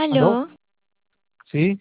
¿Aló? ¿Aló? Sí,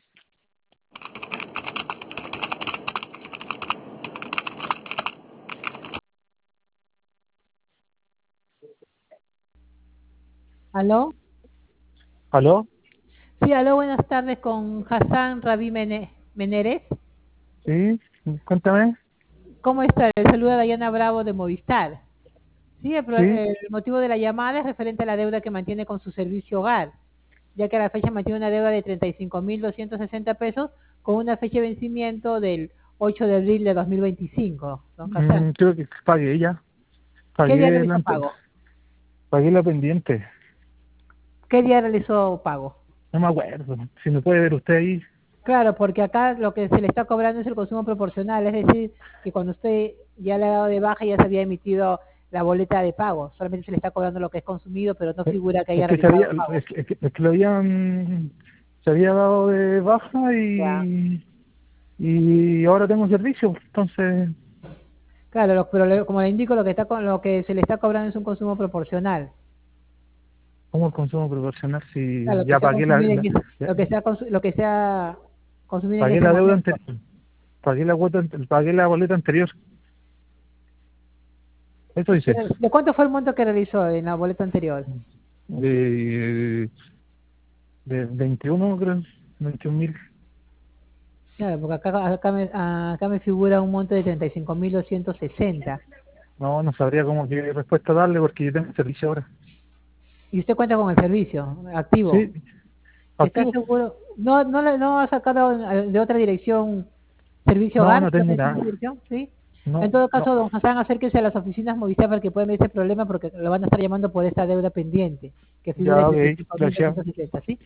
¿Aló? ¿aló? Sí, aló, buenas tardes con Hassan Rabí Meneres. Sí, cuéntame. ¿Cómo está? Le saluda Dayana Bravo de Movistar. Sí, Sí, el motivo de la llamada es referente a la deuda que mantiene con su servicio hogar, ya que a la fecha mantiene una deuda de 35.260 pesos con una fecha de vencimiento del 8 de abril de 2025. Don Hassan, creo que pagué ya. ¿qué día Pagué realizó la, pago? pagué la pendiente. ¿Qué día realizó pago? No me acuerdo. Si me puede ver usted ahí. Claro, porque acá lo que se le está cobrando es el consumo proporcional, es decir, que cuando usted ya le ha dado de baja ya se había emitido la boleta de pago, solamente se le está cobrando lo que es consumido, pero no eh, figura que Es haya que realizado pago. lo se había dado de baja Ya. y ahora tengo servicio. Entonces, Claro, pero como le indico, lo que está lo que se le está cobrando es un consumo proporcional. ¿cómo el consumo proporcional Claro, si lo que ya sea pagué consumido ya lo que sea consumido en pagué ese la deuda momento. anterior? Pagué la boleta anterior. Eso dice. ¿De cuánto fue el monto que realizó en la boleta anterior? De, de 21, creo. 21.000. Claro, porque acá me figura un monto de 35.260. No, no sabría cómo qué respuesta darle porque yo tengo servicio ahora. Y usted cuenta con el servicio activo. Sí, ¿Está activo. seguro? ¿No ha sacado de otra dirección servicio No, hogar? no ¿No tengo es esa nada. dirección? ¿Sí? En No, todo no. caso, don Hassan, acérquese a las oficinas Movistar para que puedan ver ese problema porque lo van a estar llamando por esta deuda pendiente, que figura Ya, de ok, setenta y cinco mil gracias. doscientos setenta, ¿sí?